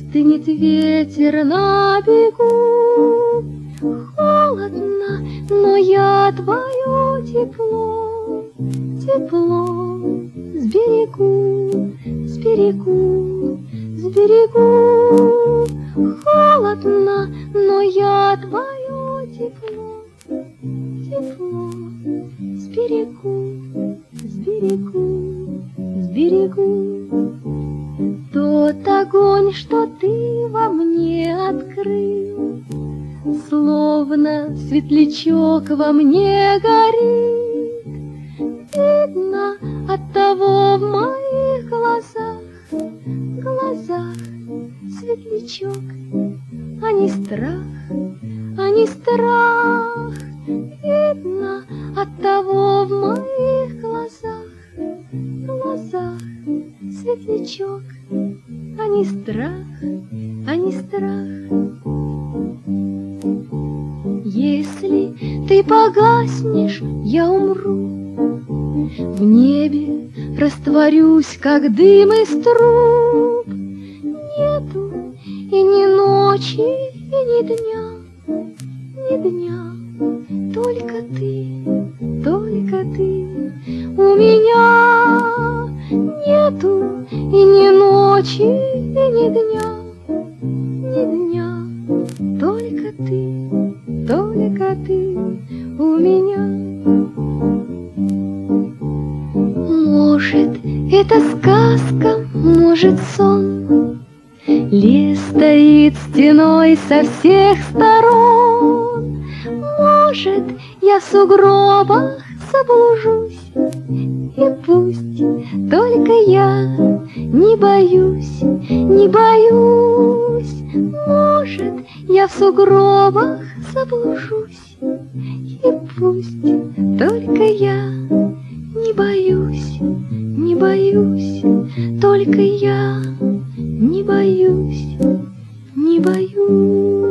Стынет ветер на бегу, холодно, но я твое тепло, тепло сберегу, сберегу, сберегу. Холодно, но я твое тепло, тепло сберегу, сберегу, сберегу. Тот огонь, что ты во мне открыл, словно светлячок во мне горит. Видно от того в моих глазах, глазах светлячок, а не страх, а не страх. Видно от того в моих глазах, глазах светлячок, а не страх, а не страх. Если ты погаснешь, я умру, в небе растворюсь, как дым из труб. Нету и ни ночи, и ни дня, ни дня. Только ты у меня. Нету и ни ночи, и ни дня, ни дня. Только ты у меня. Может, это сказка, может, сон. Лес стоит стеной со всех сторон. Может, я в сугробах заблужусь, и пусть только я не боюсь, не боюсь. Может, я в сугробах заблужусь, и пусть только я не боюсь, не боюсь. Только я не боюсь, не боюсь.